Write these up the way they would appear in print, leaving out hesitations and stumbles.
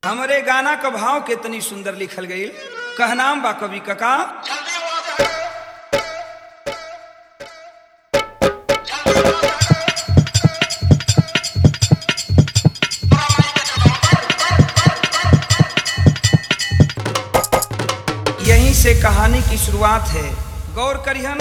हमरे गाना का भाव कितनी सुंदर लिखल गई। कहनाम बा कवि कका। यहीं से कहानी की शुरुआत है, गौर करिहन।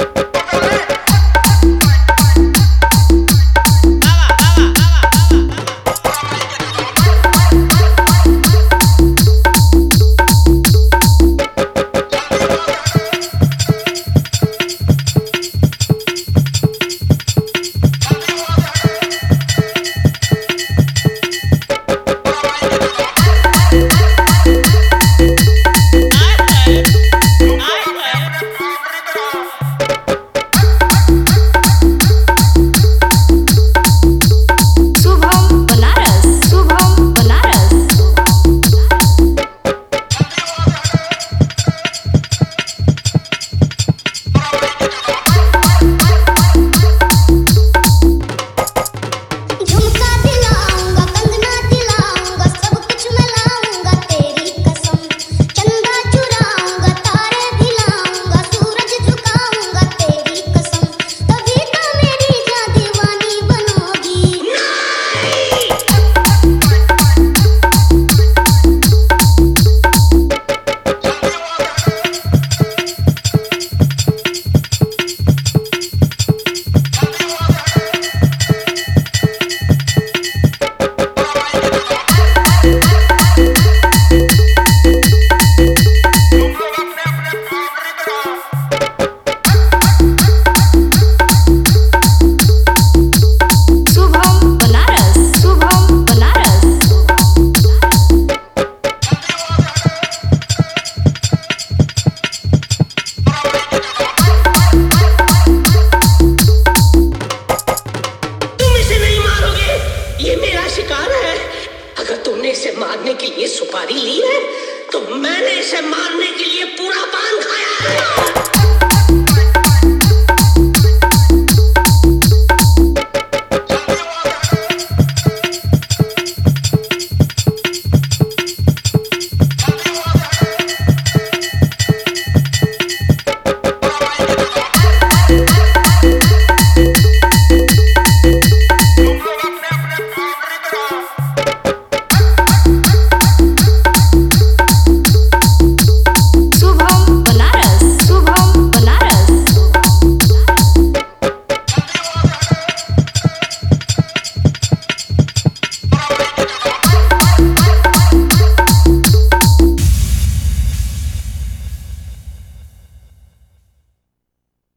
अगर तुमने इसे मारने के लिए सुपारी ली है तो मैंने इसे मारने के लिए पूरा पान खाया है।